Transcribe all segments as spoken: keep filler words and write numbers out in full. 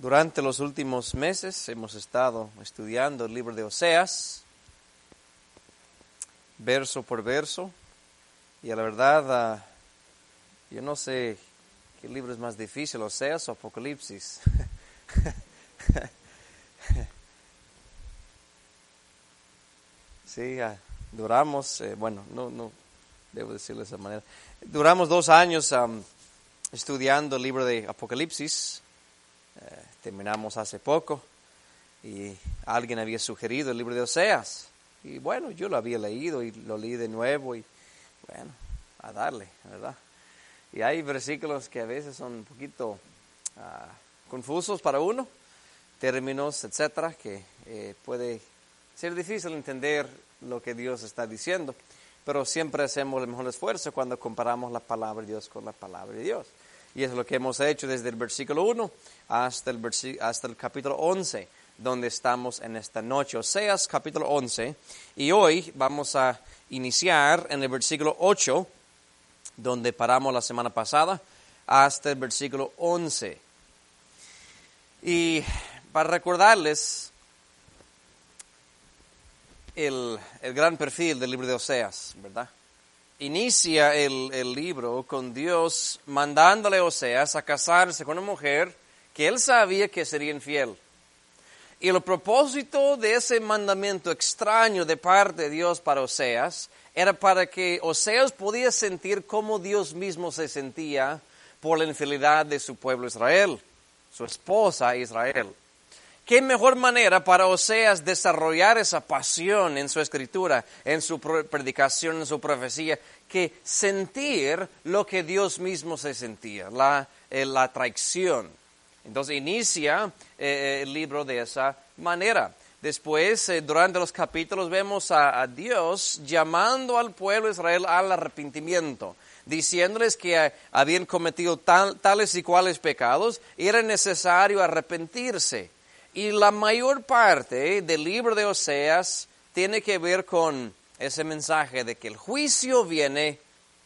Durante los últimos meses hemos estado estudiando el libro de Oseas, verso por verso, y a la verdad, uh, yo no sé qué libro es más difícil, Oseas o Apocalipsis. Sí, uh, duramos, eh, bueno, no, no debo decirlo de esa manera, duramos dos años um, estudiando el libro de Apocalipsis. Eh, terminamos hace poco y alguien había sugerido el libro de Oseas y bueno, yo lo había leído y lo leí de nuevo y bueno, a darle, ¿verdad? Y hay versículos que a veces son un poquito uh, confusos para uno, términos, etcétera, que eh, puede ser difícil entender lo que Dios está diciendo, pero siempre hacemos el mejor esfuerzo cuando comparamos la palabra de Dios con la palabra de Dios. Y es lo que hemos hecho desde el versículo uno hasta el, versi- hasta el capítulo once, donde estamos en esta noche. Oseas capítulo once, y hoy vamos a iniciar en el versículo ocho, donde paramos la semana pasada, hasta el versículo once. Y para recordarles el, el gran perfil del libro de Oseas, ¿verdad? Inicia el, el libro con Dios mandándole a Oseas a casarse con una mujer que él sabía que sería infiel. Y el propósito de ese mandamiento extraño de parte de Dios para Oseas era para que Oseas podía sentir cómo Dios mismo se sentía por la infidelidad de su pueblo Israel, su esposa Israel. ¿Qué mejor manera para Oseas desarrollar esa pasión en su escritura, en su predicación, en su profecía, que sentir lo que Dios mismo se sentía, la, eh, la traición? Entonces inicia eh, el libro de esa manera. Después, eh, durante los capítulos, vemos a, a Dios llamando al pueblo de Israel al arrepentimiento, diciéndoles que eh, habían cometido tal, tales y cuales pecados y era necesario arrepentirse. Y la mayor parte del libro de Oseas tiene que ver con ese mensaje de que el juicio viene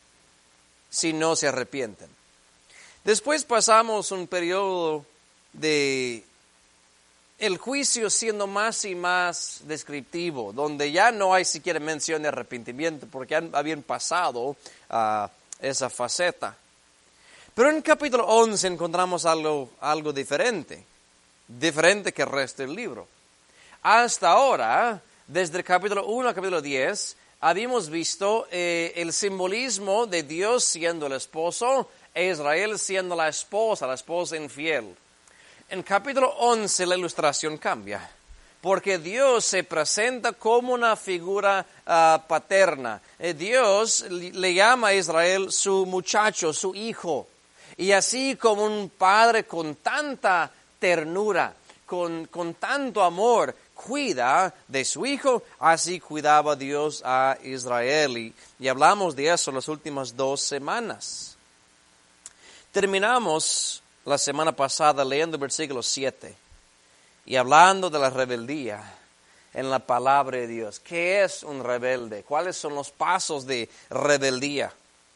si no se arrepienten. Después pasamos un periodo de el juicio siendo más y más descriptivo, donde ya no hay siquiera mención de arrepentimiento porque han, habían pasado a uh, esa faceta. Pero en el capítulo once encontramos algo, algo diferente. diferente que el resto del libro. Hasta ahora, desde el capítulo uno al capítulo diez, habíamos visto eh, el simbolismo de Dios siendo el esposo e Israel siendo la esposa, la esposa infiel. En capítulo once la ilustración cambia, porque Dios se presenta como una figura uh, paterna. Eh, Dios le llama a Israel su muchacho, su hijo, y así como un padre con tanta ternura, con, con tanto amor, cuida de su hijo, así cuidaba Dios a Israel. Y, y hablamos de eso las últimas dos semanas. Terminamos la semana pasada leyendo el versículo siete y hablando de la rebeldía en la palabra de Dios. ¿Qué es un rebelde? ¿Cuáles son los pasos de rebeldía?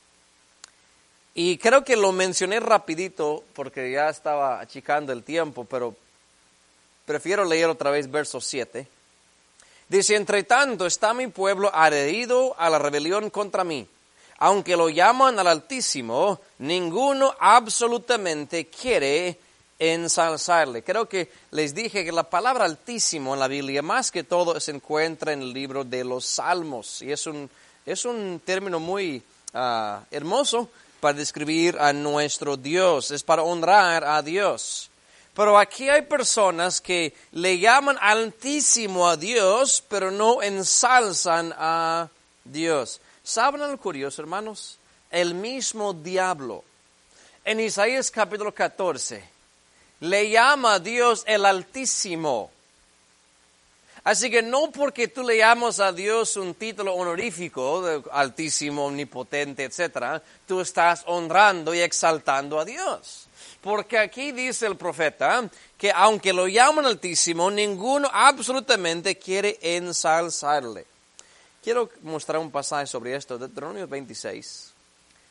Y creo que lo mencioné rapidito porque ya estaba achicando el tiempo, pero prefiero leer otra vez verso siete. Dice, entre tanto está mi pueblo adherido a la rebelión contra mí. Aunque lo llaman al Altísimo, ninguno absolutamente quiere ensalzarle. Creo que les dije que la palabra Altísimo en la Biblia más que todo se encuentra en el libro de los Salmos. Y es un, es un término muy uh, hermoso para describir a nuestro Dios, es para honrar a Dios. Pero aquí hay personas que le llaman altísimo a Dios, pero no ensalzan a Dios. ¿Saben algo curioso, hermanos? El mismo diablo, en Isaías capítulo catorce, le llama a Dios el Altísimo. Así que no porque tú le llamas a Dios un título honorífico, de altísimo, omnipotente, etcétera, tú estás honrando y exaltando a Dios. Porque aquí dice el profeta que aunque lo llaman altísimo, ninguno absolutamente quiere ensalzarle. Quiero mostrar un pasaje sobre esto, Deuteronomio veintiséis.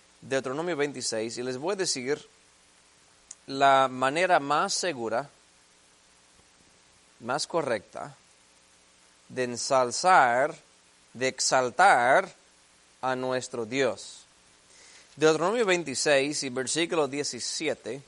Deuteronomio veintiséis, y les voy a decir la manera más segura más correcta de ensalzar, de exaltar a nuestro Dios. Deuteronomio veintiséis y versículo diecisiete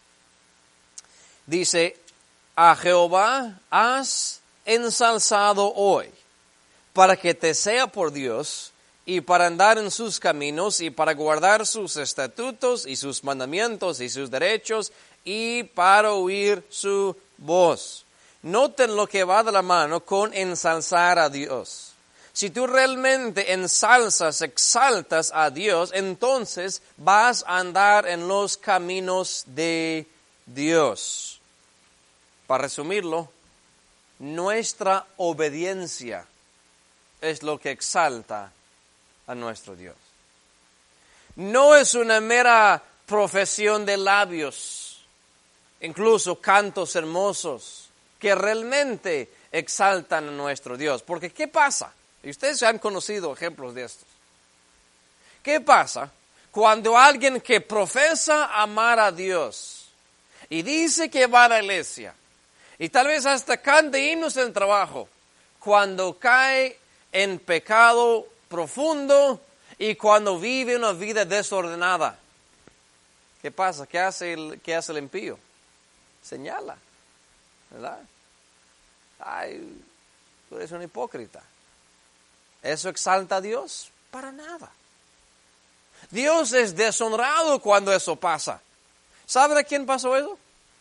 dice, a Jehová has ensalzado hoy, para que te sea por Dios, y para andar en sus caminos, y para guardar sus estatutos, y sus mandamientos, y sus derechos, y para oír su voz. Noten lo que va de la mano con ensalzar a Dios. Si tú realmente ensalzas, exaltas a Dios, entonces vas a andar en los caminos de Dios. Para resumirlo, nuestra obediencia es lo que exalta a nuestro Dios. No es una mera profesión de labios, incluso cantos hermosos, que realmente exaltan a nuestro Dios. Porque ¿qué pasa? Y ustedes han conocido ejemplos de estos. ¿Qué pasa cuando alguien que profesa amar a Dios y dice que va a la iglesia y tal vez hasta canta himnos en el trabajo, cuando cae en pecado profundo y cuando vive una vida desordenada? ¿Qué pasa? ¿Qué hace el, qué hace el impío? Señala, ¿verdad? Ay, tú eres un hipócrita. ¿Eso exalta a Dios? Para nada. Dios es deshonrado cuando eso pasa. ¿Saben a quién pasó eso?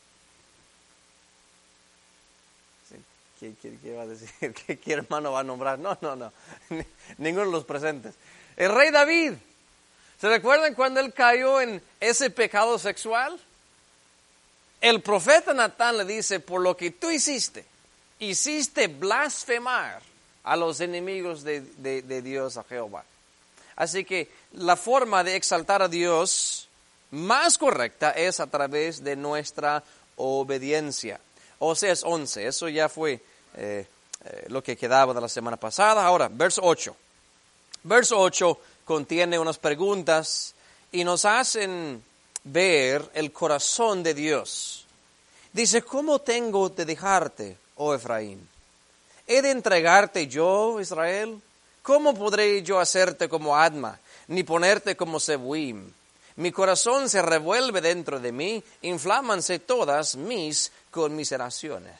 ¿Qué, qué, qué va a decir? ¿Qué, qué hermano va a nombrar? No, no, no. Ninguno de los presentes. El rey David. ¿Se recuerdan cuando él cayó en ese pecado sexual? El profeta Natán le dice, por lo que tú hiciste, hiciste blasfemar a los enemigos de, de, de Dios, a Jehová. Así que la forma de exaltar a Dios más correcta es a través de nuestra obediencia. Oseas once, eso ya fue eh, eh, lo que quedaba de la semana pasada. Ahora, verso ocho. Verso ocho contiene unas preguntas y nos hacen ver el corazón de Dios. Dice, ¿cómo tengo de dejarte, oh Efraín? ¿He de entregarte yo, Israel? ¿Cómo podré yo hacerte como Adma, ni ponerte como Zeboim? Mi corazón se revuelve dentro de mí, inflámanse todas mis conmiseraciones.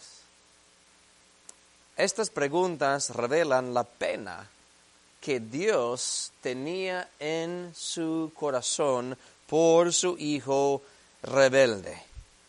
Estas preguntas revelan la pena que Dios tenía en su corazón por su hijo rebelde.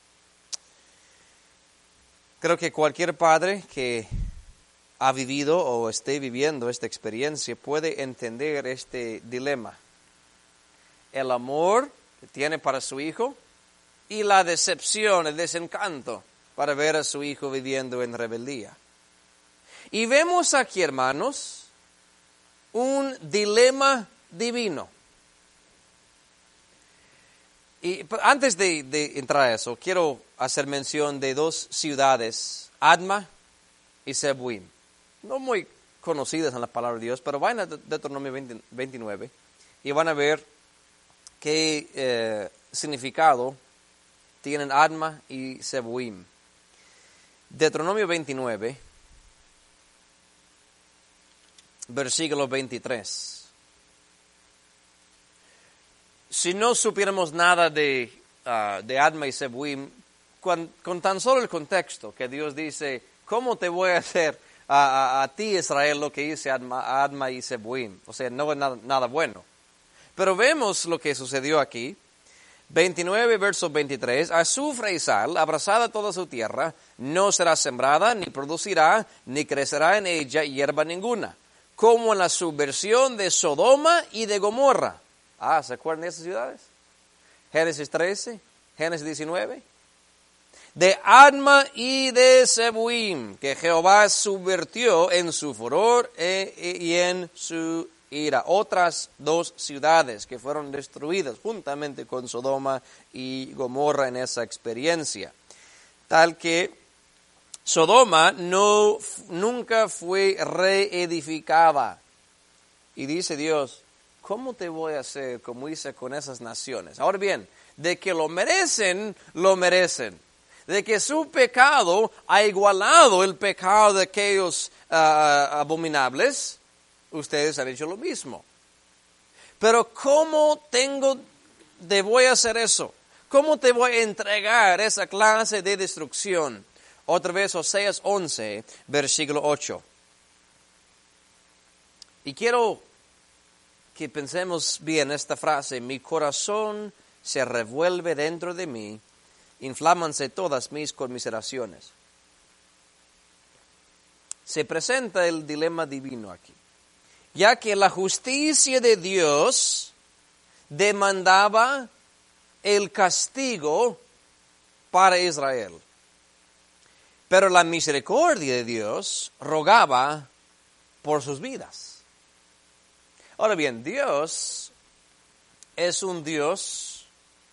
Creo que cualquier padre que ha vivido o esté viviendo esta experiencia puede entender este dilema. El amor que tiene para su hijo y la decepción, el desencanto para ver a su hijo viviendo en rebeldía. Y vemos aquí, hermanos, un dilema divino. Y antes de, de entrar a eso, quiero hacer mención de dos ciudades, Adma y Zeboim. No muy conocidas en la palabra de Dios, pero vayan a Deuteronomio veintinueve y van a ver qué eh, significado tienen Adma y Zeboim. Deuteronomio veintinueve, versículo veintitrés. Si no supiéramos nada de, uh, de Adma y Zeboim, con, con tan solo el contexto que Dios dice, ¿cómo te voy a hacer a, a, a ti, Israel, lo que hice Adma, Adma y Zeboim? O sea, no es nada, nada bueno. Pero vemos lo que sucedió aquí. veintinueve, verso veintitrés. Azufre y sal, abrazada toda su tierra, no será sembrada, ni producirá, ni crecerá en ella hierba ninguna, como en la subversión de Sodoma y de Gomorra. Ah, ¿se acuerdan de esas ciudades? Génesis trece, Génesis diecinueve. De Adma y de Zeboim, que Jehová subvirtió en su furor e, y en su ira. Otras dos ciudades que fueron destruidas juntamente con Sodoma y Gomorra en esa experiencia. Tal que Sodoma no, nunca fue reedificada. Y dice Dios, ¿cómo te voy a hacer como hice con esas naciones? Ahora bien, de que lo merecen, lo merecen. de que su pecado ha igualado el pecado de aquellos uh, abominables, ustedes han hecho lo mismo. Pero ¿cómo tengo, te voy a hacer eso? ¿Cómo te voy a entregar esa clase de destrucción? Otra vez Oseas once, versículo ocho. Y quiero que pensemos bien esta frase: mi corazón se revuelve dentro de mí, inflámanse todas mis conmiseraciones. Se presenta el dilema divino aquí, ya que la justicia de Dios demandaba el castigo para Israel, pero la misericordia de Dios rogaba por sus vidas. Ahora bien, Dios es un Dios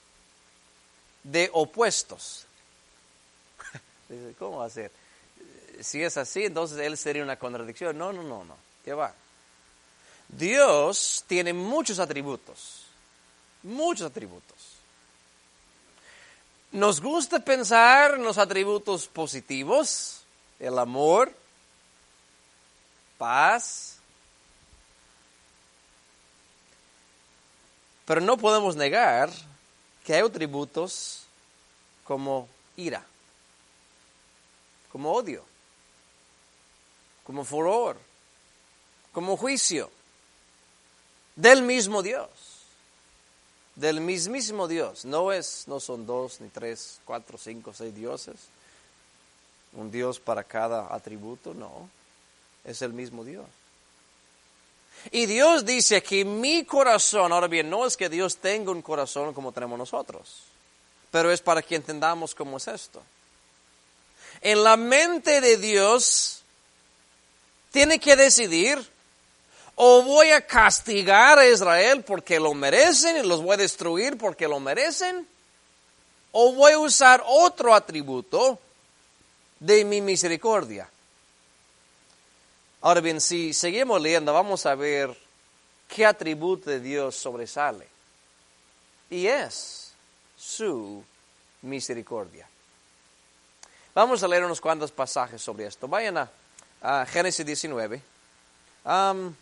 de opuestos. ¿Cómo va a ser? Si es así, entonces Él sería una contradicción. No, no, no, no. ¿Qué va? Dios tiene muchos atributos. Muchos atributos. Nos gusta pensar en los atributos positivos: el amor, paz. Pero no podemos negar que hay atributos como ira, como odio, como furor, como juicio, del mismo Dios, del mismísimo Dios. No es, no son dos, ni tres, cuatro, cinco, seis dioses, un Dios para cada atributo, no, es el mismo Dios. Y Dios dice que mi corazón, ahora bien, no es que Dios tenga un corazón como tenemos nosotros, pero es para que entendamos cómo es esto. En la mente de Dios tiene que decidir: o voy a castigar a Israel porque lo merecen y los voy a destruir porque lo merecen, o voy a usar otro atributo de mi misericordia. Ahora bien, si seguimos leyendo, vamos a ver qué atributo de Dios sobresale. Y es su misericordia. Vamos a leer unos cuantos pasajes sobre esto. Vayan a, a Génesis diecinueve. Um,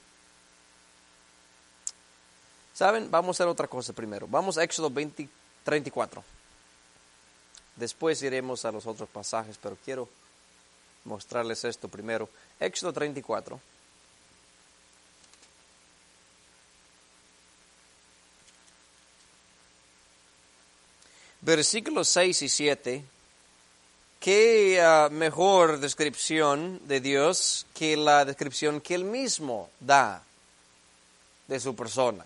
¿Saben? Vamos a hacer otra cosa primero. Vamos a Éxodo veinte, treinta y cuatro. Después iremos a los otros pasajes, pero quiero mostrarles esto primero. Éxodo treinta y cuatro. Versículos seis y siete. Qué uh, mejor descripción de Dios que la descripción que Él mismo da de su persona.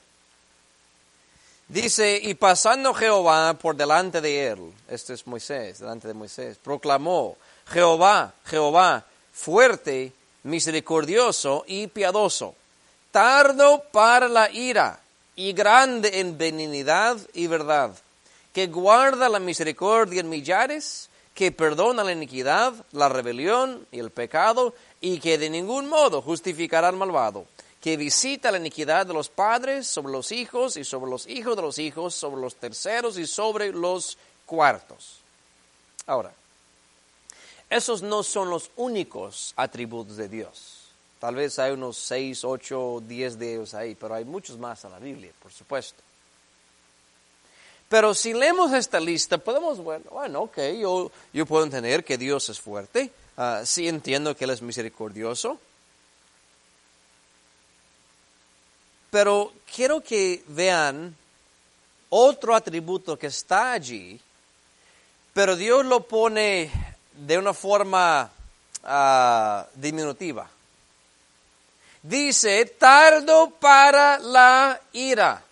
Dice: y pasando Jehová por delante de él, este es Moisés, delante de Moisés, proclamó: Jehová, Jehová, fuerte, misericordioso y piadoso, tardo para la ira y grande en benignidad y verdad, que guarda la misericordia en millares, que perdona la iniquidad, la rebelión y el pecado, y que de ningún modo justificará al malvado, que visita la iniquidad de los padres sobre los hijos y sobre los hijos de los hijos, sobre los terceros y sobre los cuartos. Ahora, esos no son los únicos atributos de Dios. Tal vez hay unos seis, ocho, diez de ellos ahí, pero hay muchos más en la Biblia, por supuesto. Pero si leemos esta lista, podemos, bueno, bueno ok, yo, yo puedo entender que Dios es fuerte, uh, sí entiendo que Él es misericordioso, pero quiero que vean otro atributo que está allí, pero Dios lo pone de una forma uh, diminutiva. Dice: tardo para la ira.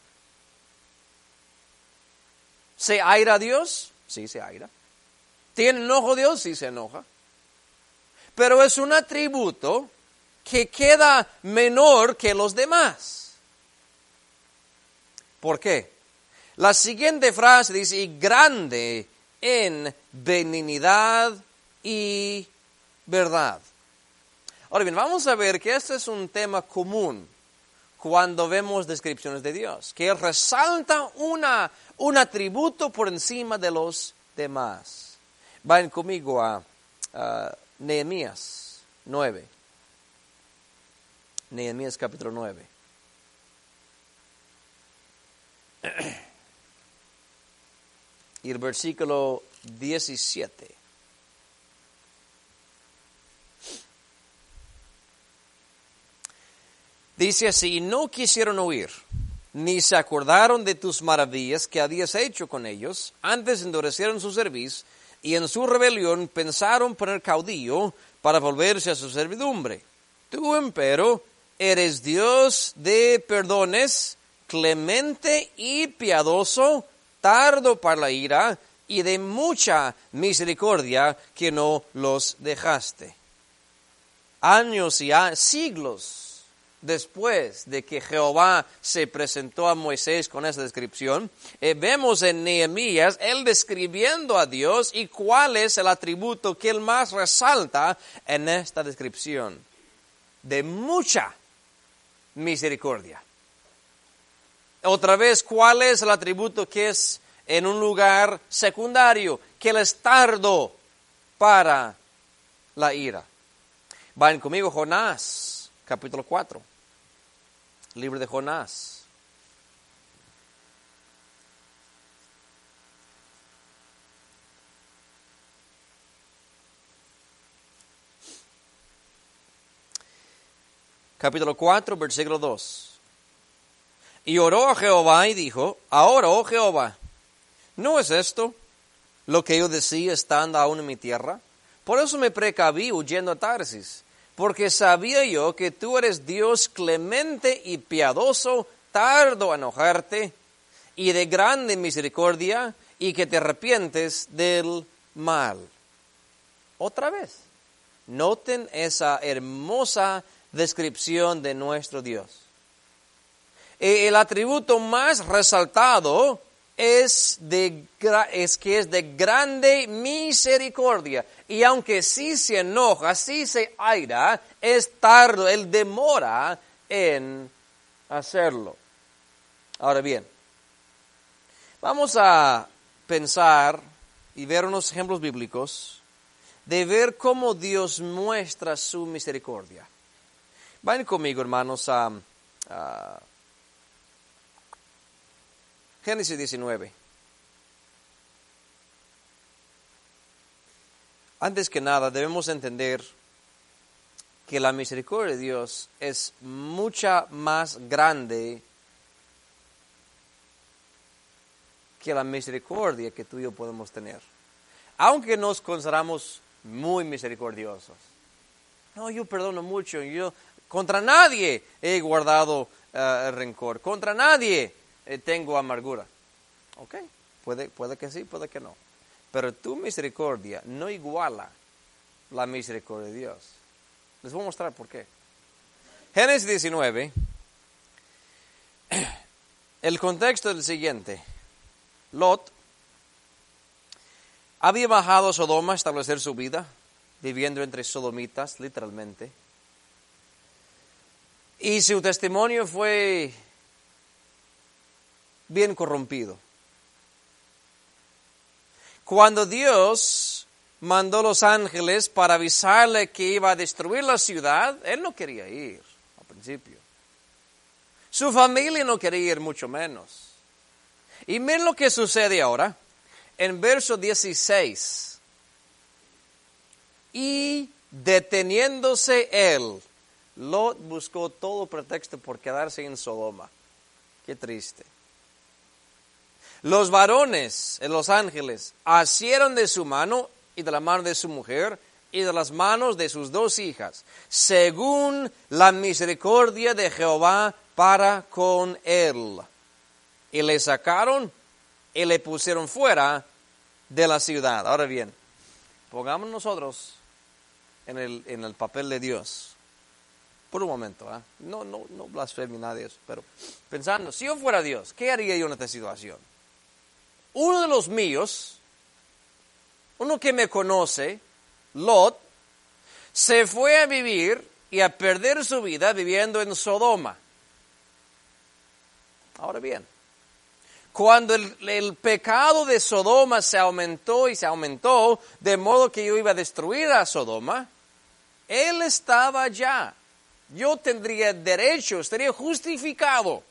¿Se aira Dios? Sí, se aira. ¿Tiene enojo Dios? Sí, se enoja. Pero es un atributo que queda menor que los demás. ¿Por qué? La siguiente frase dice: y grande en benignidad y verdad. Ahora bien, vamos a ver que este es un tema común cuando vemos descripciones de Dios, que Él resalta una, un atributo por encima de los demás. Vayan conmigo a, a Nehemías nueve. Nehemías capítulo nueve. Y el versículo diecisiete. Dice así: no quisieron oír, ni se acordaron de tus maravillas que habías hecho con ellos, antes endurecieron su cerviz, y en su rebelión pensaron poner caudillo para volverse a su servidumbre. Tú, empero, eres Dios de perdones, clemente y piadoso, tardo para la ira, y de mucha misericordia, que no los dejaste. Años y a- siglos después de que Jehová se presentó a Moisés con esa descripción, eh, vemos en Nehemías él describiendo a Dios y cuál es el atributo que él más resalta en esta descripción: de mucha misericordia. Otra vez, ¿cuál es el atributo que es en un lugar secundario? Que él es tardo para la ira. Vayan conmigo, Jonás, capítulo cuatro. Libro de Jonás. Capítulo cuatro, versículo dos. Y oró a Jehová y dijo: ahora, oh Jehová, ¿no es esto lo que yo decía estando aún en mi tierra? Por eso me precaví huyendo a Tarsis, porque sabía yo que tú eres Dios clemente y piadoso, tardo a enojarte, y de grande misericordia, y que te arrepientes del mal. Otra vez, noten esa hermosa descripción de nuestro Dios. El atributo más resaltado es, de, es que es de grande misericordia. Y aunque sí se enoja, sí se aira, es tardo, él demora en hacerlo. Ahora bien, vamos a pensar y ver unos ejemplos bíblicos de ver cómo Dios muestra su misericordia. Vayan conmigo, hermanos, a, a Génesis diecinueve. Antes que nada, debemos entender que la misericordia de Dios es mucha más grande que la misericordia que tú y yo podemos tener. Aunque nos consideramos muy misericordiosos. No, yo perdono mucho, yo contra nadie he guardado uh, rencor, contra nadie eh, tengo amargura. Ok, puede, puede que sí, puede que no. Pero tu misericordia no iguala la misericordia de Dios. Les voy a mostrar por qué. Génesis diecinueve, el contexto es el siguiente. Lot había bajado a Sodoma a establecer su vida, viviendo entre sodomitas, literalmente. Y su testimonio fue bien corrompido. Cuando Dios mandó los ángeles para avisarle que iba a destruir la ciudad, él no quería ir al principio. Su familia no quería ir, mucho menos. Y miren lo que sucede ahora, en verso dieciséis. Y deteniéndose él, Lot buscó todo pretexto por quedarse en Sodoma. Qué triste. Los varones, los ángeles, asieron de su mano y de la mano de su mujer y de las manos de sus dos hijas, según la misericordia de Jehová para con él. Y le sacaron y le pusieron fuera de la ciudad. Ahora bien, pongamos nosotros en el, en el papel de Dios. Por un momento, ¿eh? no, no, no blasfemo nada de eso, pero pensando, si yo fuera Dios, ¿qué haría yo en esta situación? Uno de los míos, uno que me conoce, Lot, se fue a vivir y a perder su vida viviendo en Sodoma. Ahora bien, cuando el, el pecado de Sodoma se aumentó y se aumentó, de modo que yo iba a destruir a Sodoma, él estaba allá. Yo tendría derecho, estaría justificado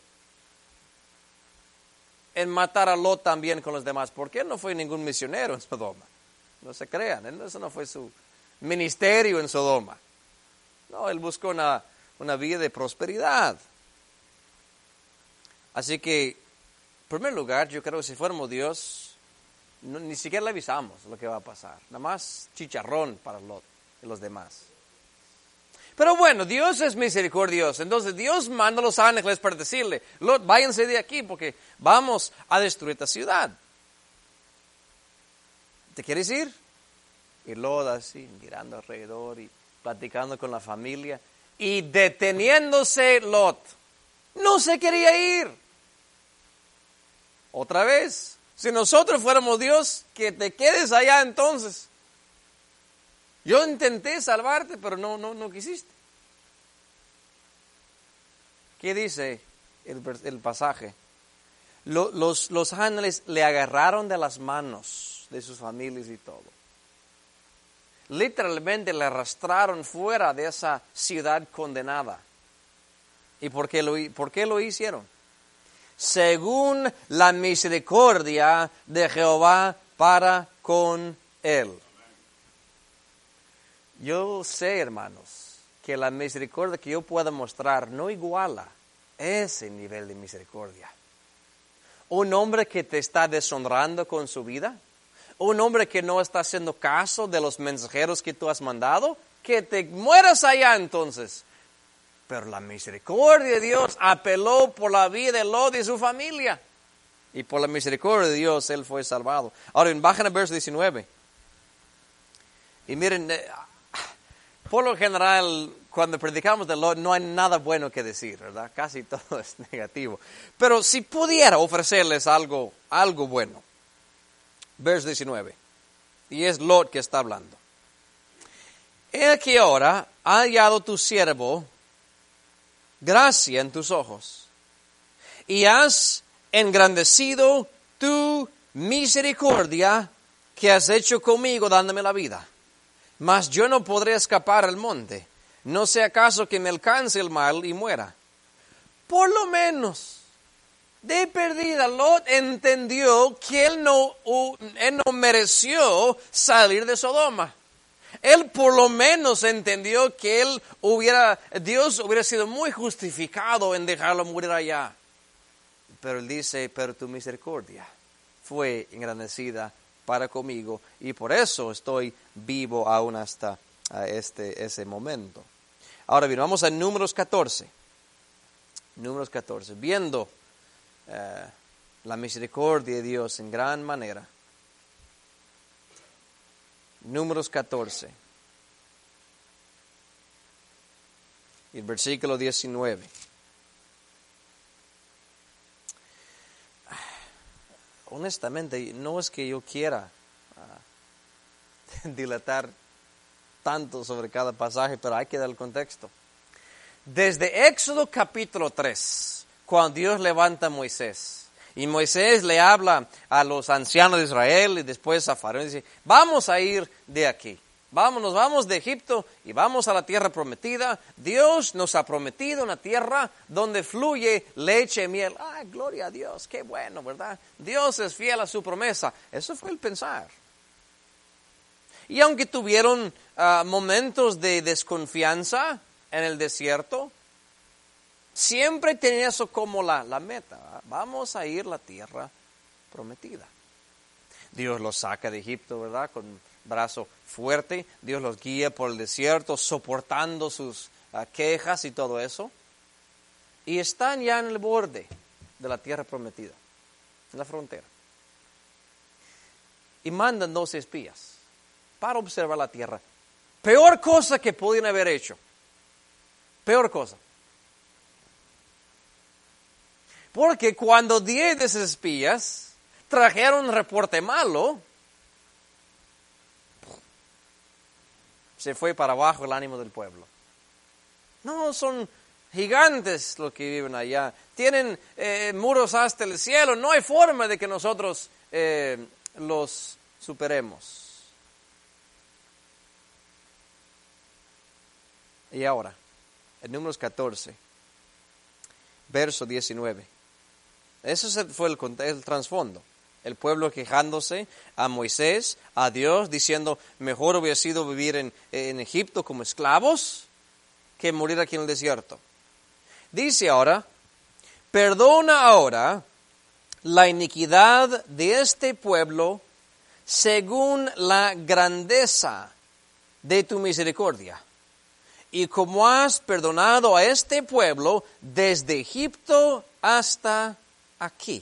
en matar a Lot también con los demás, porque él no fue ningún misionero en Sodoma. No se crean, él, eso no fue su ministerio en Sodoma. No, él buscó una, una vida de prosperidad. Así que, en primer lugar, yo creo que si fuéramos Dios, no, ni siquiera le avisamos lo que va a pasar. Nada más chicharrón para Lot y los demás. Pero bueno, Dios es misericordioso. Entonces Dios manda a los ángeles para decirle, Lot, váyanse de aquí porque vamos a destruir esta ciudad. ¿Te quieres ir? Y Lot así, mirando alrededor y platicando con la familia. Y deteniéndose Lot, no se quería ir. Otra vez, si nosotros fuéramos Dios, que te quedes allá entonces. Yo intenté salvarte, pero no, no, no quisiste. ¿Qué dice el, el pasaje? Lo, los, los ángeles le agarraron de las manos de sus familias y todo. Literalmente le arrastraron fuera de esa ciudad condenada. ¿Y por qué lo, por qué lo hicieron? Según la misericordia de Jehová para con él. Yo sé, hermanos, que la misericordia que yo pueda mostrar no iguala ese nivel de misericordia. Un hombre que te está deshonrando con su vida, un hombre que no está haciendo caso de los mensajeros que tú has mandado, que te mueras allá entonces. Pero la misericordia de Dios apeló por la vida de Lot y su familia. Y por la misericordia de Dios él fue salvado. Ahora, bajen al verso diecinueve. Y miren, por lo general, cuando predicamos de Lot, no hay nada bueno que decir, ¿verdad? Casi todo es negativo. Pero si pudiera ofrecerles algo, algo bueno. Verso diecinueve. Y es Lot que está hablando. He aquí ahora ha hallado tu siervo gracia en tus ojos, y has engrandecido tu misericordia que has hecho conmigo dándome la vida. Mas yo no podré escapar al monte, no sea acaso que me alcance el mal y muera. Por lo menos, de perdida, Lot entendió que él no, él no mereció salir de Sodoma. Él por lo menos entendió que él hubiera, Dios hubiera sido muy justificado en dejarlo morir allá. Pero él dice, pero tu misericordia fue engrandecida para conmigo y por eso estoy vivo aún hasta este, ese momento. Ahora bien, vamos a Números catorce. Números catorce. Viendo eh, la misericordia de Dios en gran manera. Números catorce. Y el versículo diecinueve. Honestamente, no es que yo quiera uh, dilatar tanto sobre cada pasaje, pero hay que dar el contexto. Desde Éxodo capítulo tres, cuando Dios levanta a Moisés, y Moisés le habla a los ancianos de Israel y después a Faraón y dice, vamos a ir de aquí. Vámonos, vamos de Egipto y vamos a la tierra prometida. Dios nos ha prometido una tierra donde fluye leche y miel. ¡Ay, gloria a Dios! ¡Qué bueno!, ¿verdad? Dios es fiel a su promesa. Eso fue el pensar. Y aunque tuvieron uh, momentos de desconfianza en el desierto, siempre tenía eso como la, la meta. ¿Verdad? Vamos a ir a la tierra prometida. Dios los saca de Egipto, ¿verdad? Con brazo fuerte. Dios los guía por el desierto, soportando sus uh, quejas y todo eso. Y están ya en el borde de la tierra prometida, en la frontera. Y mandan dos espías para observar la tierra. Peor cosa que podían haber hecho. Peor cosa. Porque cuando diez de esos espías trajeron un reporte malo, se fue para abajo el ánimo del pueblo. No, son gigantes los que viven allá, tienen eh, muros hasta el cielo, no hay forma de que nosotros eh, los superemos. Y ahora, en Números catorce, verso diecinueve. Ese fue el, el trasfondo. El pueblo quejándose a Moisés, a Dios, diciendo, mejor hubiera sido vivir en, en Egipto como esclavos que morir aquí en el desierto. Dice ahora, perdona ahora la iniquidad de este pueblo según la grandeza de tu misericordia. Y como has perdonado a este pueblo desde Egipto hasta aquí.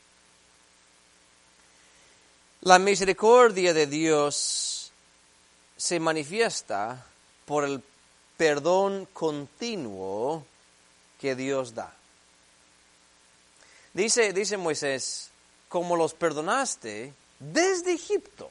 La misericordia de Dios se manifiesta por el perdón continuo que Dios da. Dice, dice Moisés, como los perdonaste desde Egipto,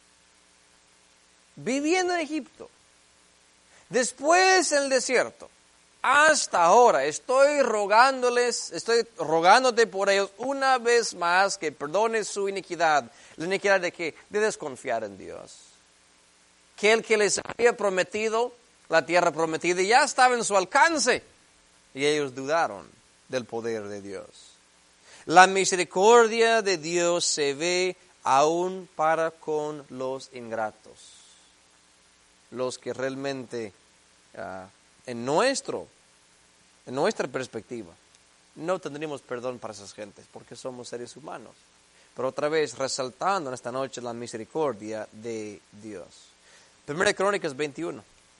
viviendo en Egipto, después en el desierto, hasta ahora estoy rogándoles, estoy rogándote por ellos una vez más que perdones su iniquidad. ¿La iniquidad de qué? De desconfiar en Dios. Que el que les había prometido la tierra prometida ya estaba en su alcance y ellos dudaron del poder de Dios. La misericordia de Dios se ve aún para con los ingratos, los que realmente uh, en nuestro, en nuestra perspectiva no tendríamos perdón para esas gentes porque somos seres humanos. Pero otra vez resaltando en esta noche la misericordia de Dios. Primera Crónicas veintiuno.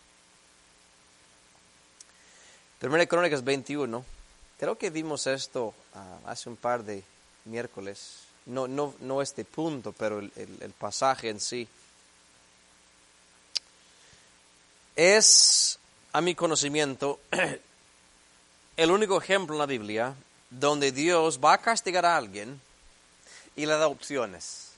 Primera Crónicas veintiuno. Creo que vimos esto uh, hace un par de miércoles. No, no, no este punto, pero el, el, el pasaje en sí. Es, a mi conocimiento, el único ejemplo en la Biblia donde Dios va a castigar a alguien y le da opciones.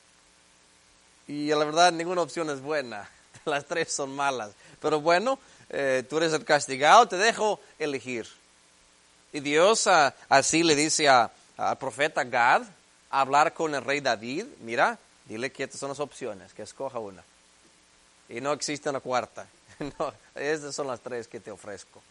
Y la verdad, ninguna opción es buena. Las tres son malas. Pero bueno, eh, tú eres el castigado, te dejo elegir. Y Dios uh, así le dice a, al profeta Gad, a hablar con el rey David, mira, dile que estas son las opciones, que escoja una. Y no existe una cuarta. No, estas son las tres que te ofrezco.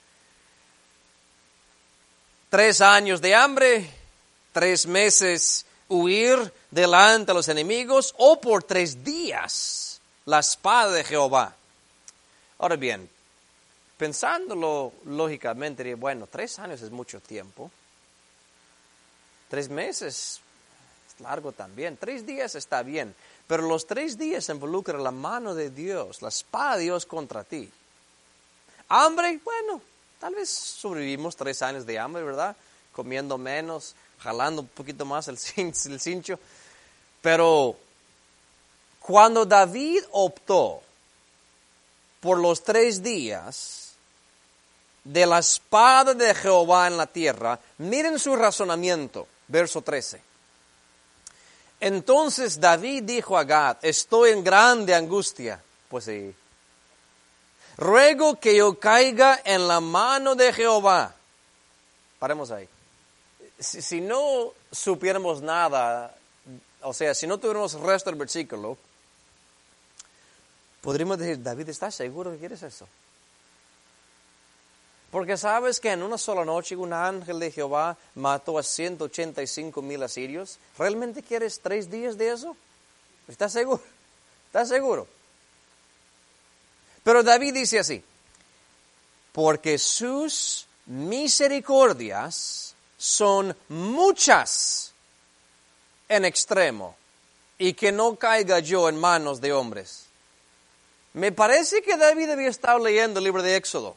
Tres años de hambre, tres meses huir delante de los enemigos, o por tres días la espada de Jehová. Ahora bien, pensándolo lógicamente, diría, bueno, tres años es mucho tiempo. Tres meses es largo también. Tres días está bien. Pero los tres días involucran la mano de Dios, la espada de Dios contra ti. Hambre, bueno, tal vez sobrevivimos tres años de hambre, ¿verdad? Comiendo menos, jalando un poquito más el cincho. Pero cuando David optó por los tres días de la espada de Jehová en la tierra, miren su razonamiento, verso trece. Entonces David dijo a Gad, estoy en grande angustia. Pues sí. Ruego que yo caiga en la mano de Jehová. Paremos ahí. Si, si no supiéramos nada, o sea, si no tuviéramos el resto del versículo, podríamos decir, David, ¿estás seguro que quieres eso? Porque sabes que en una sola noche un ángel de Jehová mató a ciento ochenta y cinco mil asirios. ¿Realmente quieres tres días de eso? ¿Estás seguro? ¿Estás seguro? Pero David dice así, porque sus misericordias son muchas en extremo, y que no caiga yo en manos de hombres. Me parece que David había estado leyendo el libro de Éxodo.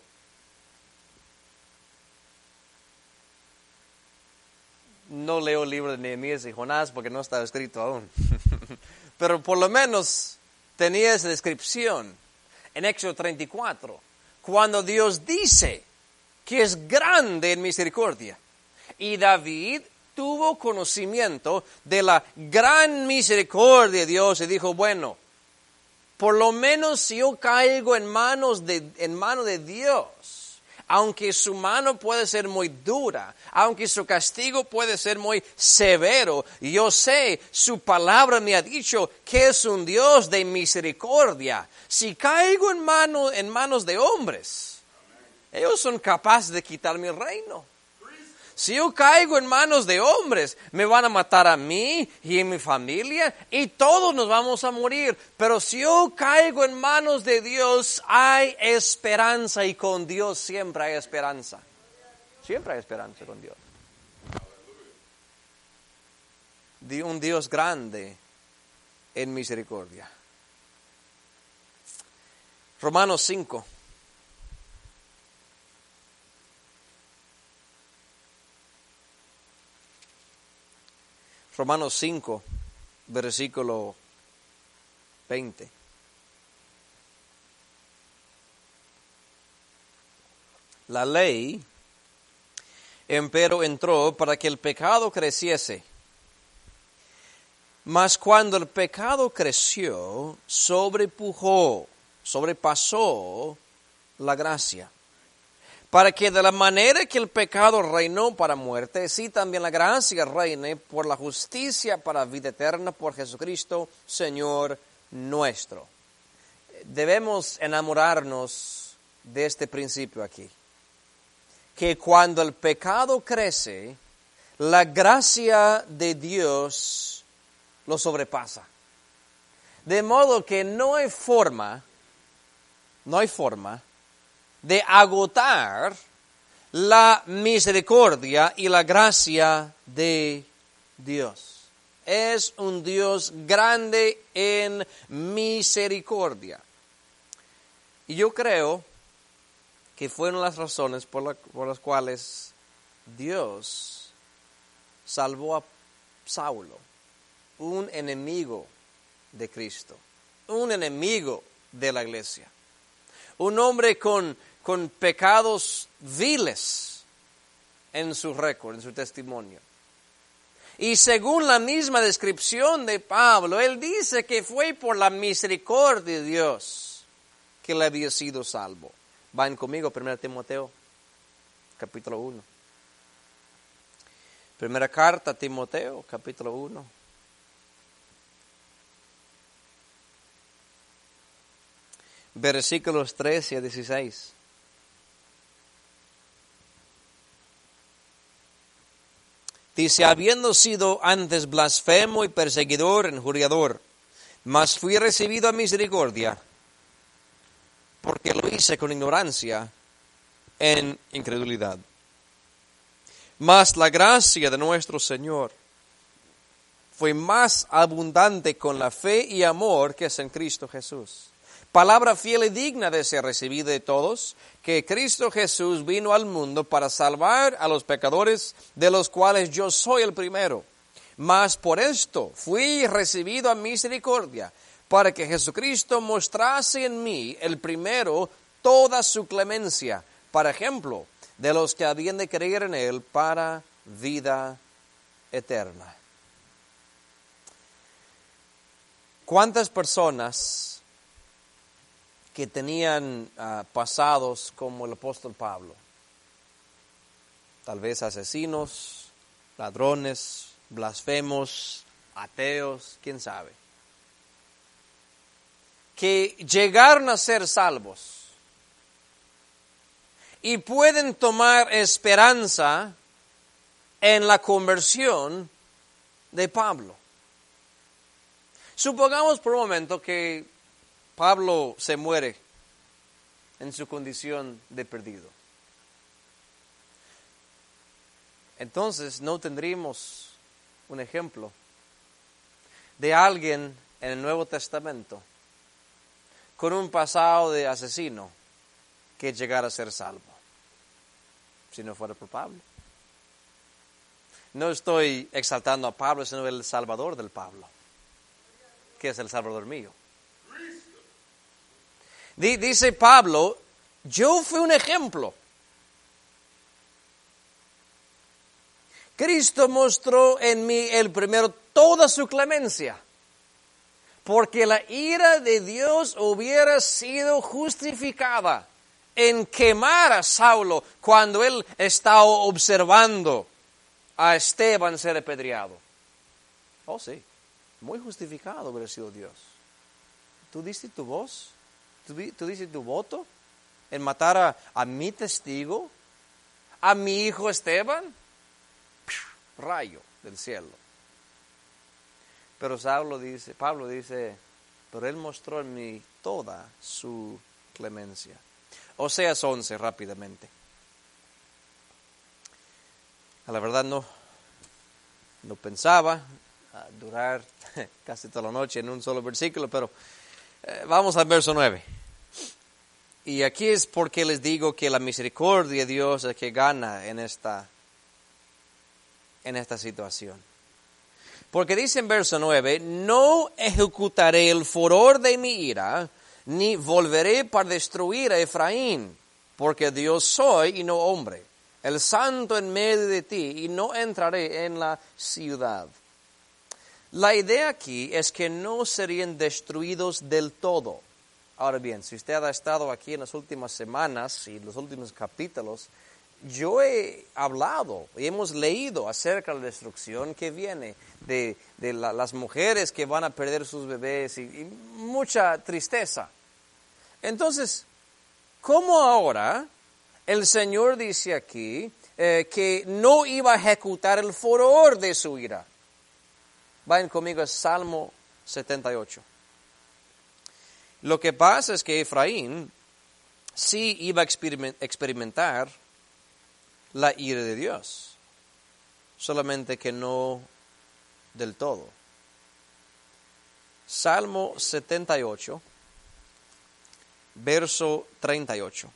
No leo el libro de Nehemías y Jonás porque no está escrito aún. Pero por lo menos tenía esa descripción en Éxodo treinta y cuatro, cuando Dios dice que es grande en misericordia. Y David tuvo conocimiento de la gran misericordia de Dios y dijo, bueno, por lo menos si yo caigo en manos de, en mano de Dios, aunque su mano puede ser muy dura, aunque su castigo puede ser muy severo, yo sé, su palabra me ha dicho que es un Dios de misericordia. Si caigo en, mano, en manos de hombres, ellos son capaces de quitar mi reino. Si yo caigo en manos de hombres, me van a matar a mí y a mi familia y todos nos vamos a morir. Pero si yo caigo en manos de Dios, hay esperanza, y con Dios siempre hay esperanza. Siempre hay esperanza con Dios. De un Dios grande en misericordia. Romanos cinco. Romanos cinco, versículo veinte. La ley, empero, entró para que el pecado creciese. Mas cuando el pecado creció, sobrepujó, sobrepasó la gracia. Para que de la manera que el pecado reinó para muerte, así también la gracia reine por la justicia para vida eterna por Jesucristo, Señor nuestro. Debemos enamorarnos de este principio aquí. Que cuando el pecado crece, la gracia de Dios lo sobrepasa. De modo que no hay forma, no hay forma de agotar la misericordia y la gracia de Dios. Es un Dios grande en misericordia. Y yo creo que fueron las razones por, la, por las cuales Dios salvó a Saulo, un enemigo de Cristo, un enemigo de la iglesia, un hombre con con pecados viles en su récord, en su testimonio. Y según la misma descripción de Pablo, él dice que fue por la misericordia de Dios que le había sido salvo. Van conmigo, primera Timoteo, capítulo uno. Primera carta a Timoteo, capítulo uno. Versículos trece a dieciséis. Dice, habiendo sido antes blasfemo y perseguidor, injuriador, mas fui recibido a misericordia, porque lo hice con ignorancia en incredulidad. Mas la gracia de nuestro Señor fue más abundante con la fe y amor que es en Cristo Jesús. Palabra fiel y digna de ser recibida de todos, que Cristo Jesús vino al mundo para salvar a los pecadores, de los cuales yo soy el primero. Mas por esto fui recibido a misericordia, para que Jesucristo mostrase en mí el primero toda su clemencia, para ejemplo de los que habían de creer en él para vida eterna. ¿Cuántas personas que tenían uh, pasados como el apóstol Pablo? Tal vez asesinos, ladrones, blasfemos, ateos, quién sabe. Que llegaron a ser salvos y pueden tomar esperanza en la conversión de Pablo. Supongamos por un momento que Pablo se muere en su condición de perdido. Entonces no tendríamos un ejemplo de alguien en el Nuevo Testamento con un pasado de asesino que llegara a ser salvo, si no fuera por Pablo. No estoy exaltando a Pablo, sino el Salvador del Pablo, que es el Salvador mío. Dice Pablo, yo fui un ejemplo. Cristo mostró en mí el primero toda su clemencia, porque la ira de Dios hubiera sido justificada en quemar a Saulo cuando él estaba observando a Esteban ser apedreado. Oh sí, muy justificado hubiera sido Dios. ¿Tú diste tu voz? ¿Tú, tú diste tu voto en matar a, a mi testigo? ¿A mi hijo Esteban? Rayo del cielo. Pero Saulo dice, Pablo dice, pero él mostró en mí toda su clemencia. Oseas once, rápidamente. A la verdad no, no pensaba a durar casi toda la noche en un solo versículo, pero eh, vamos al verso nueve. Y aquí es porque les digo que la misericordia de Dios es que gana en esta, en esta situación. Porque dice en verso nueve, no ejecutaré el furor de mi ira, ni volveré para destruir a Efraín, porque Dios soy y no hombre, el santo en medio de ti, y no entraré en la ciudad. La idea aquí es que no serían destruidos del todo. Ahora bien, si usted ha estado aquí en las últimas semanas y los últimos capítulos, yo he hablado y hemos leído acerca de la destrucción que viene de, de la, las mujeres que van a perder sus bebés y, y mucha tristeza. Entonces, ¿cómo ahora el Señor dice aquí eh, que no iba a ejecutar el furor de su ira? Vayan conmigo a Salmo setenta y ocho. Lo que pasa es que Efraín sí iba a experimentar la ira de Dios, solamente que no del todo. Salmo setenta y ocho, verso treinta y ocho.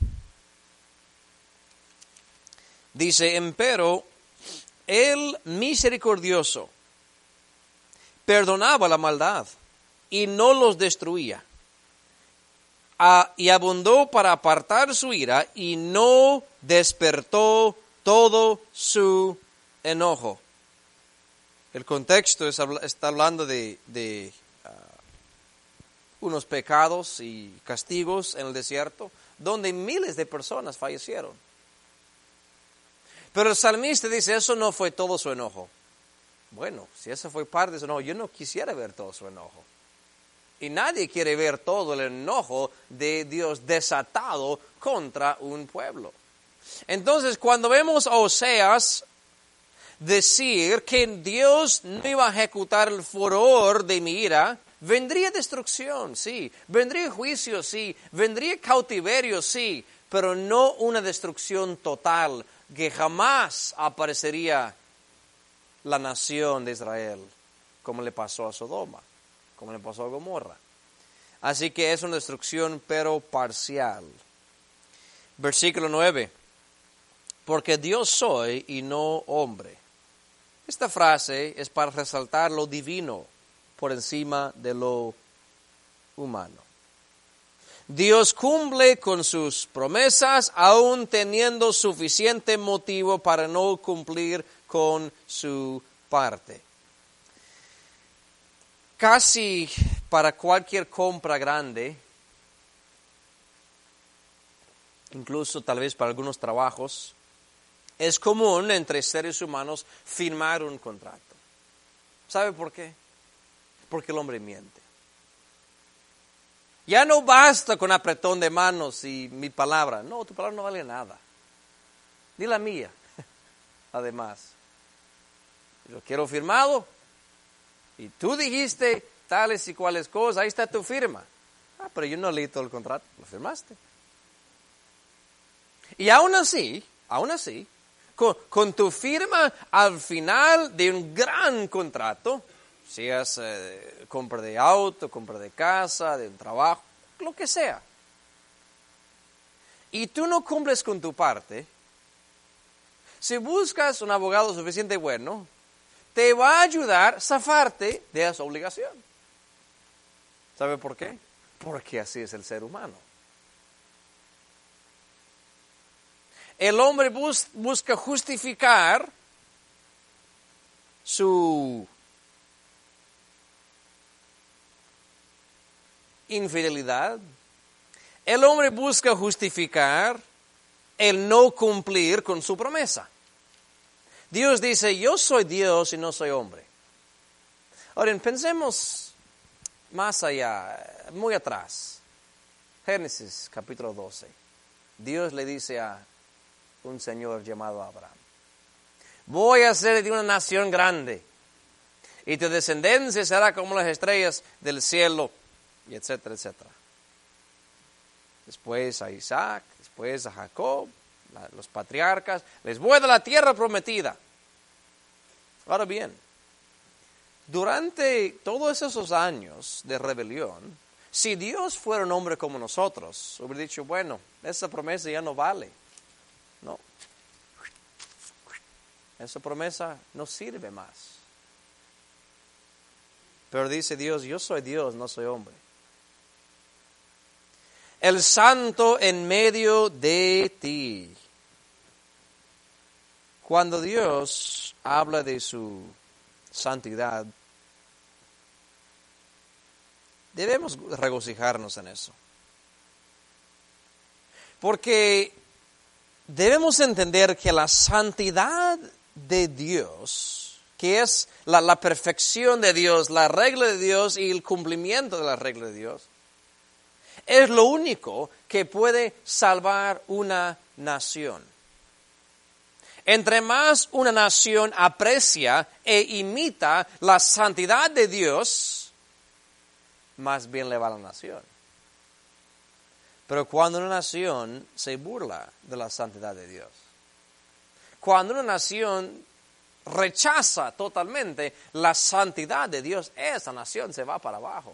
Dice, empero, el misericordioso perdonaba la maldad y no los destruía. Ah, y abundó para apartar su ira y no despertó todo su enojo. El contexto es, está hablando de, de uh, unos pecados y castigos en el desierto donde miles de personas fallecieron. Pero el salmista dice, eso no fue todo su enojo. Bueno, si eso fue parte de su enojo, yo no quisiera ver todo su enojo. Y nadie quiere ver todo el enojo de Dios desatado contra un pueblo. Entonces, cuando vemos a Oseas decir que Dios no iba a ejecutar el furor de mi ira, vendría destrucción, sí. Vendría juicio, sí. Vendría cautiverio, sí. Pero no una destrucción total que jamás aparecería la nación de Israel, como le pasó a Sodoma, como le pasó a Gomorra. Así que es una destrucción, pero parcial. Versículo nueve. Porque Dios soy y no hombre. Esta frase es para resaltar lo divino por encima de lo humano. Dios cumple con sus promesas aún teniendo suficiente motivo para no cumplir con su parte. Casi para cualquier compra grande, incluso tal vez para algunos trabajos, es común entre seres humanos firmar un contrato. ¿Sabe por qué? Porque el hombre miente. Ya no basta con apretón de manos y mi palabra. No, tu palabra no vale nada. Ni la mía, además. Lo quiero firmado. Y tú dijiste tales y cuales cosas, ahí está tu firma. Ah, pero yo no leí todo el contrato, lo firmaste. Y aún así, aún así, con, con tu firma al final de un gran contrato, seas eh, compra de auto, compra de casa, de un trabajo, lo que sea, y tú no cumples con tu parte, si buscas un abogado suficiente bueno, te va a ayudar a zafarte de esa obligación. ¿Sabe por qué? Porque así es el ser humano. El hombre bus, busca justificar su infidelidad el hombre busca justificar el no cumplir con su promesa. Dios dice, yo soy Dios y no soy hombre. Ahora, pensemos más allá, muy atrás. Génesis capítulo doce. Dios le dice a un señor llamado Abraham, voy a hacer de una nación grande y tu descendencia será como las estrellas del cielo, y etcétera, etcétera. Después a Isaac, después a Jacob, la, los patriarcas, les voy a dar la tierra prometida. Ahora bien, durante todos esos años de rebelión, si Dios fuera un hombre como nosotros, hubiera dicho, bueno, esa promesa ya no vale. No. Esa promesa no sirve más. Pero dice Dios, yo soy Dios, no soy hombre. El santo en medio de ti. Cuando Dios habla de su santidad, debemos regocijarnos en eso. Porque debemos entender que la santidad de Dios, que es la, la perfección de Dios, la regla de Dios y el cumplimiento de la regla de Dios, es lo único que puede salvar una nación. Entre más una nación aprecia e imita la santidad de Dios, más bien le va a la nación. Pero cuando una nación se burla de la santidad de Dios, cuando una nación rechaza totalmente la santidad de Dios, esa nación se va para abajo.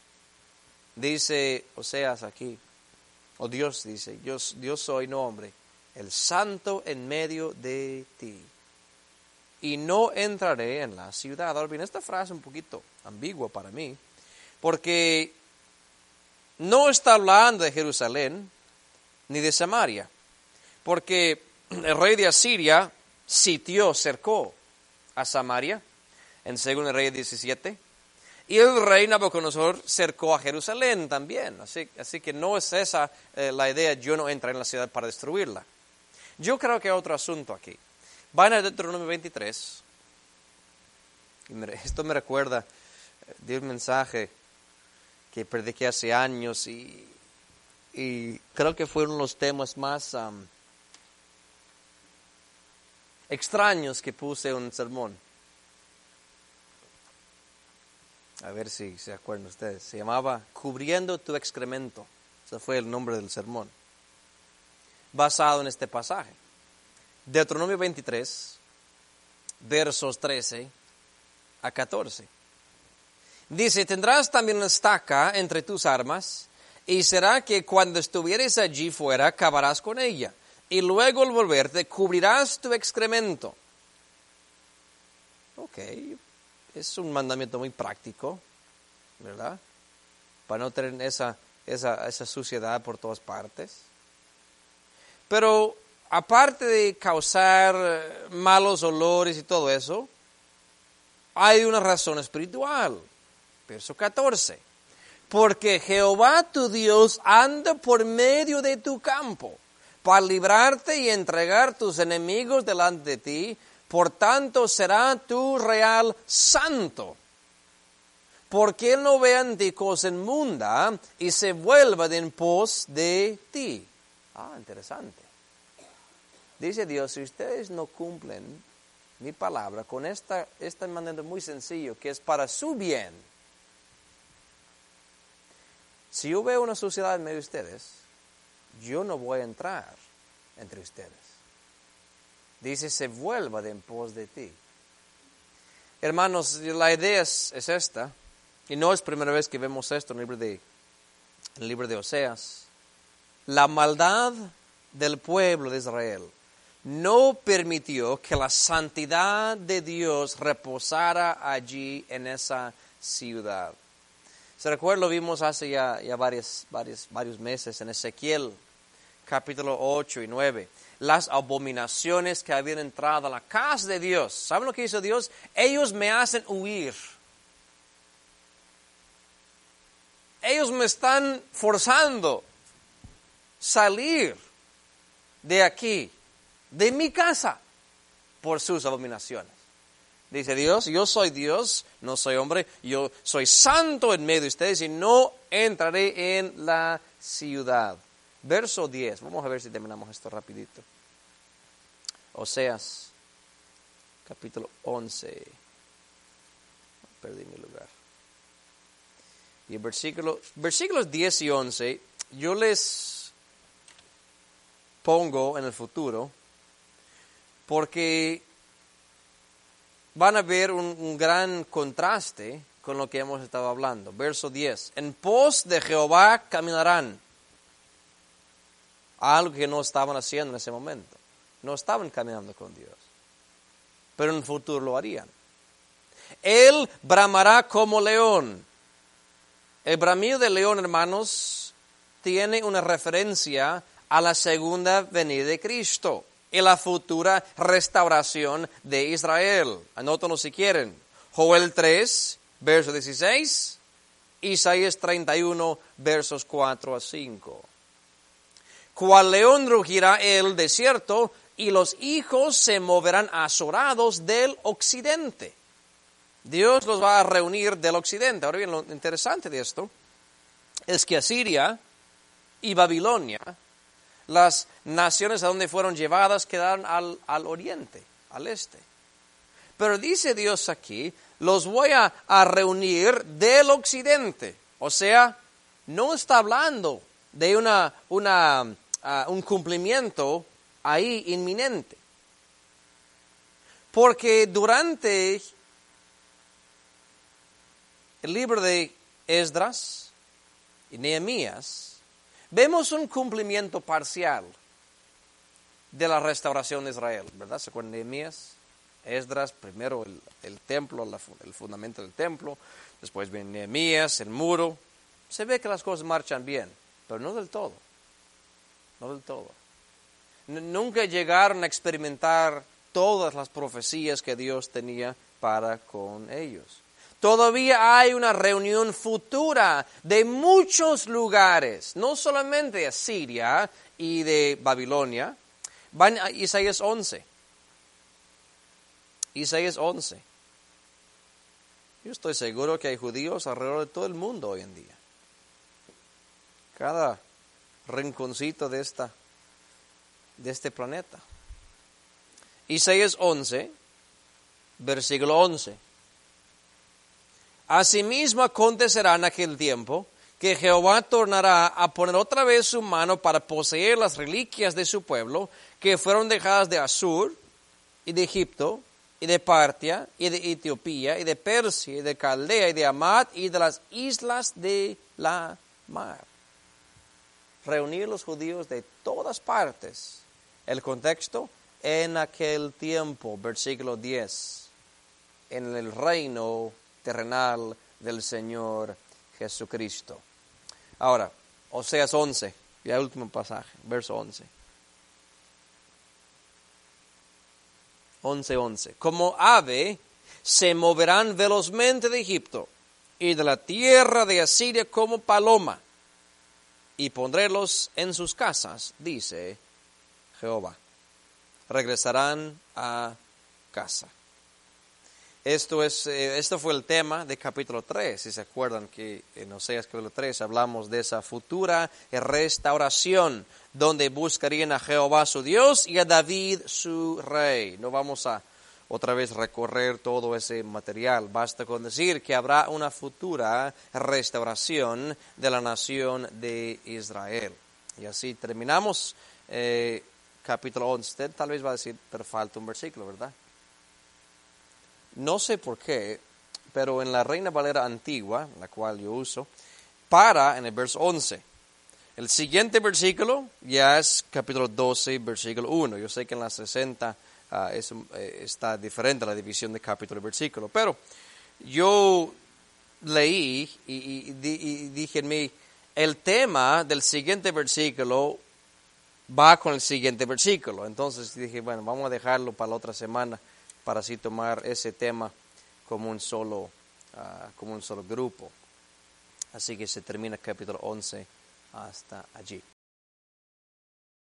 Dice Oseas aquí, o Dios dice, yo, yo soy, no hombre, el santo en medio de ti, y no entraré en la ciudad. Ahora bien, esta frase es un poquito ambigua para mí, porque no está hablando de Jerusalén ni de Samaria, porque el rey de Asiria sitió, cercó a Samaria en Segundo Reyes diecisiete, y el rey Nabucodonosor cercó a Jerusalén también. Así, así que no es esa eh, la idea, yo no entré en la ciudad para destruirla. Yo creo que hay otro asunto aquí. Van a Deuteronomio veintitrés. Y me, esto me recuerda de un mensaje que prediqué hace años y, y creo que fue uno de los temas más um, extraños que puse en un sermón. A ver si se acuerdan ustedes. Se llamaba Cubriendo tu excremento. Ese fue el nombre del sermón. Basado en este pasaje. Deuteronomio veintitrés, versos trece a catorce. Dice, tendrás también una estaca entre tus armas, y será que cuando estuvieres allí fuera, cavarás con ella, y luego al volverte cubrirás tu excremento. Ok, es un mandamiento muy práctico, ¿verdad? Para no tener esa, esa, esa suciedad por todas partes. Pero aparte de causar malos olores y todo eso, hay una razón espiritual. Verso catorce. Porque Jehová tu Dios anda por medio de tu campo, para librarte y entregar tus enemigos delante de ti, por tanto será tu real santo. Porque él no vea en ti cosa inmunda y se vuelva de en pos de ti. Ah, interesante. Dice Dios, si ustedes no cumplen mi palabra con esta, este mandamiento muy sencillo, que es para su bien. Si yo veo una suciedad en medio de ustedes, yo no voy a entrar entre ustedes. Dice, se vuelva de en pos de ti. Hermanos, la idea es, es esta, y no es primera vez que vemos esto en el libro de, en el libro de Oseas. La maldad del pueblo de Israel no permitió que la santidad de Dios reposara allí en esa ciudad. Se recuerda, lo vimos hace ya, ya varios, varios, varios meses en Ezequiel, capítulo ocho y nueve. Las abominaciones que habían entrado a la casa de Dios. ¿Saben lo que hizo Dios? Ellos me hacen huir. Ellos me están forzando salir de aquí, de mi casa, por sus abominaciones. Dice Dios, yo soy Dios, no soy hombre, yo soy santo en medio de ustedes y no entraré en la ciudad. Verso diez, vamos a ver si terminamos esto rapidito. Oseas, capítulo once. Perdí mi lugar. Y el versículo, versículos diez y once, yo les pongo en el futuro porque van a ver un, un gran contraste con lo que hemos estado hablando. Verso diez. En pos de Jehová caminarán. Algo que no estaban haciendo en ese momento. No estaban caminando con Dios. Pero en el futuro lo harían. Él bramará como león. El bramido del león, hermanos, tiene una referencia a la segunda venida de Cristo y la futura restauración de Israel. Anótenlo si quieren. Joel tres, verso dieciséis. Isaías treinta y uno, versos cuatro a cinco. Cual león rugirá el desierto, y los hijos se moverán azorados del occidente. Dios los va a reunir del occidente. Ahora bien, lo interesante de esto es que Asiria y Babilonia, las naciones a donde fueron llevadas, quedaron al, al oriente, al este. Pero dice Dios aquí, los voy a, a reunir del occidente. O sea, no está hablando de una, una, uh, un cumplimiento ahí inminente. Porque durante el libro de Esdras y Nehemías, vemos un cumplimiento parcial de la restauración de Israel, ¿verdad? ¿Se acuerdan de Nehemías? Esdras, primero el, el templo, la, el fundamento del templo, después viene Nehemías, el muro. Se ve que las cosas marchan bien, pero no del todo, no del todo. N- nunca llegaron a experimentar todas las profecías que Dios tenía para con ellos. Todavía hay una reunión futura de muchos lugares, no solamente de Asiria y de Babilonia. Van a Isaías once. Isaías once. Yo estoy seguro que hay judíos alrededor de todo el mundo hoy en día. Cada rinconcito de, esta, de este planeta. Isaías once, versículo once. Asimismo acontecerá en aquel tiempo que Jehová tornará a poner otra vez su mano para poseer las reliquias de su pueblo que fueron dejadas de Asur y de Egipto y de Partia y de Etiopía y de Persia y de Caldea y de Amad y de las islas de la mar. Reunir los judíos de todas partes. El contexto, en aquel tiempo, versículo diez, en el reino terrenal del Señor Jesucristo. Ahora, Oseas once, ya el último pasaje, verso once. once, once. Como ave se moverán velozmente de Egipto y de la tierra de Asiria como paloma, y pondrélos en sus casas, dice Jehová. Regresarán a casa. Esto, es, eh, esto fue el tema de capítulo tres, si se acuerdan que en Oseas capítulo tres hablamos de esa futura restauración, donde buscarían a Jehová su Dios y a David su rey. No vamos a otra vez recorrer todo ese material, basta con decir que habrá una futura restauración de la nación de Israel. Y así terminamos eh, capítulo once. Usted tal vez va a decir, pero falta un versículo, ¿verdad? No sé por qué, pero en la Reina Valera antigua, la cual yo uso, para en el verso once. El siguiente versículo ya es capítulo doce, versículo uno. Yo sé que en la sesenta uh, es, eh, está diferente la división de capítulo y versículo, pero yo leí y, y, y dije en mí, el tema del siguiente versículo va con el siguiente versículo. Entonces dije, bueno, vamos a dejarlo para la otra semana, para así tomar ese tema como un solo, uh, como un solo grupo. Así que se termina el capítulo once hasta allí.